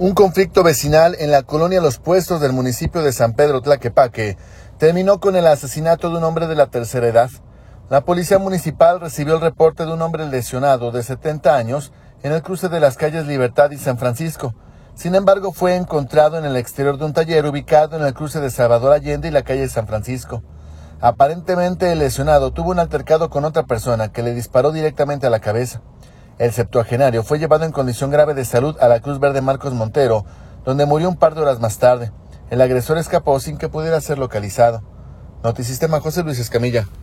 Un conflicto vecinal en la colonia Los Puestos del municipio de San Pedro Tlaquepaque terminó con el asesinato de un hombre de la tercera edad. La policía municipal recibió el reporte de un hombre lesionado de 70 años en el cruce de las calles Libertad y San Francisco. Sin embargo, fue encontrado en el exterior de un taller ubicado en el cruce de Salvador Allende y la calle San Francisco. Aparentemente el lesionado tuvo un altercado con otra persona que le disparó directamente a la cabeza. El septuagenario fue llevado en condición grave de salud a la Cruz Verde Marcos Montero, donde murió un par de horas más tarde. El agresor escapó sin que pudiera ser localizado. Notisistema, José Luis Escamilla.